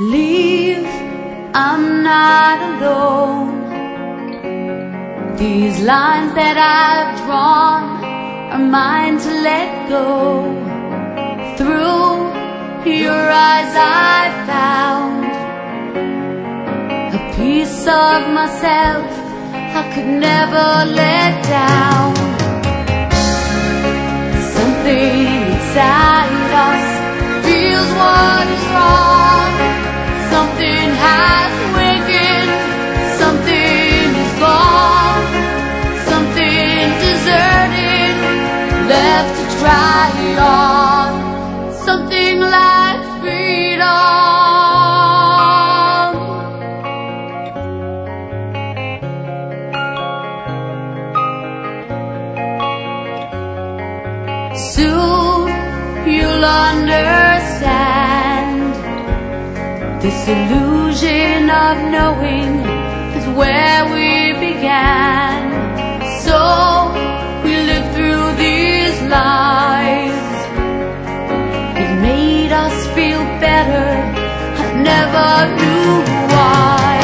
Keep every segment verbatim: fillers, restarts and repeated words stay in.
Leave, I'm not alone. These lines that I've drawn are mine to let go. Through your eyes I found a piece of myself I could never let down. Something inside us feels what is wrong. Something has awakened, something is gone, something deserted, left to try on. Something like freedom. Soon you'll understand. This illusion of knowing is where we began. So we lived through these lives. It made us feel better. I never knew why.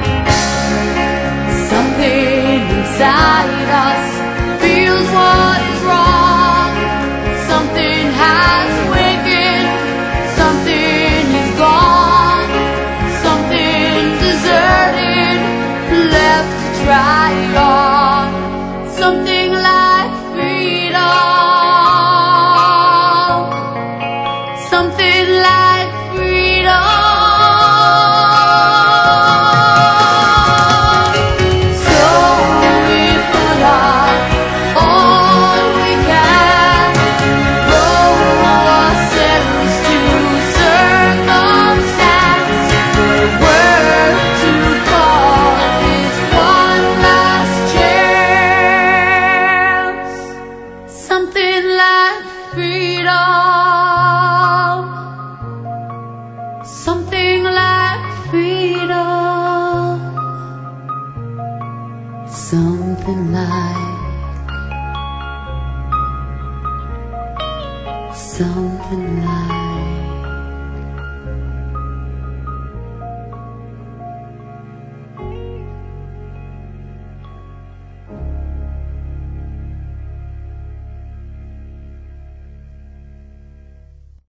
Something inside us feels what is wrong. Something has awakened, something is gone, something deserted, left to try on. Something like freedom. Something like freedom. So we put up all we can, roll ourselves to circumstance. We're worth to call this one last chance. Something like freedom. Something like freedom. Something like